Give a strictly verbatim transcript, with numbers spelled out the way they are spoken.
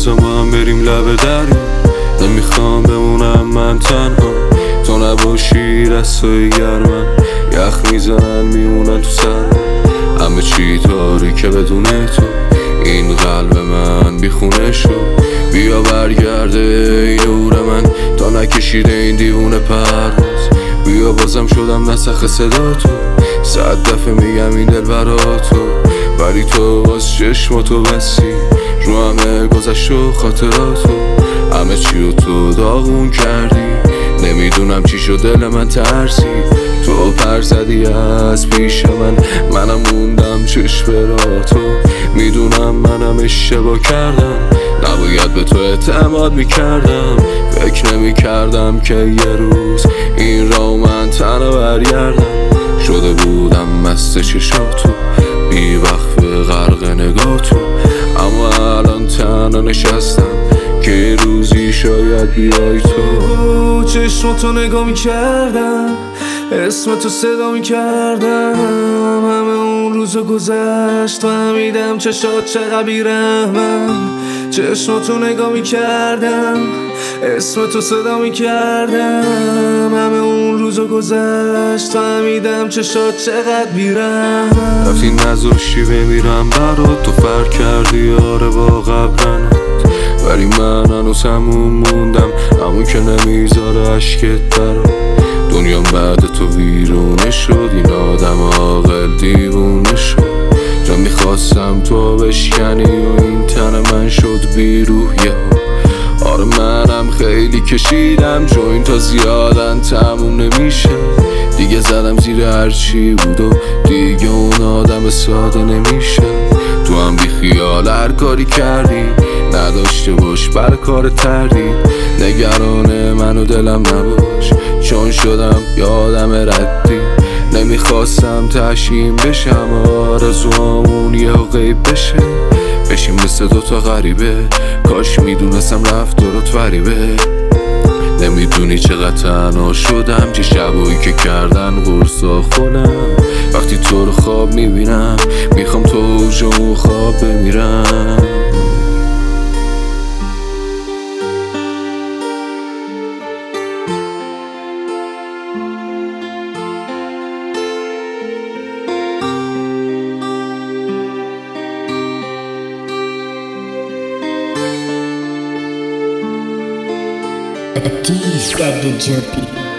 بازم با هم بریم لب دریا. نمیخوام بمونم من تنها، تو نباشی دستای گرمن یخ میزنن میمونن تو سر. همه چی تاریکه بدون تو، این قلب من بیخونه شد. بیا برگرده ای نور من تا نکشیده این دیوونه پرواز. بیا بازم شدم نسخ صدا تو، صد دفعه میگم این دل برا تو، ولی تو باز چشماتو بسی رو همه گذشت و خاطراتو. همه چی رو تو داغون کردی، نمیدونم چی شد دل من ترسید. تو پر زدی از پیش من، منم موندم چشم را تو. میدونم منم اشتباه کردم، نباید به تو اعتماد میکردم. فکر نمیکردم که یه روز این را من تنها برگردم. شده بودم مست چشاتو، بی وقت غرق نگاه تو. اما الان تنها نشستم که یه روزی شاید بیای تو. چشماتو نگاه میکردم، اسم تو صدا میکردم. همه اون روزو گذشت فهمیدم چشات چقدر بیرحمن. چشماتو نگاه میکردم، اسم تو صدا میکردم. همه اون روزو گذشت فهمیدم چشات چقدر بیرحمن. رفتی نذاشتی بمیرم برات، تو فرق کردی آره با قبرنات. ولی من هنوز همون موندم، همون که نمیذاره عشقت برام. دنیام بعد تو ویرونه شد، این آدم عاقل دیوونه شد. جا میخواستم تو بشکنی و این تن من شد بیروحیه. آره منم خیلی کشیدم جوین تا زیادن تموم نمیشه. دیگه زدم زیر هرچی بود و دیگه اون آدم ساده نمیشه. تو هم بی خیال هر کاری کردی، نداشته باش بر کار تردی. نگران من و دلم نباش چون شدم یادم ردی. نمیخواستم تشیم بشم، آرزوامون یه غیب بشه. بشیم مثل دوتا غریبه، کاش میدونستم رفتارات فریبه. نمیدونی چقدر تنها شدم، چه شبایی که کردن قرصا خونم. وقتی تو رو خواب میبینم میخوام تو اوجمو خواب بمیرم. Please get the jumpy.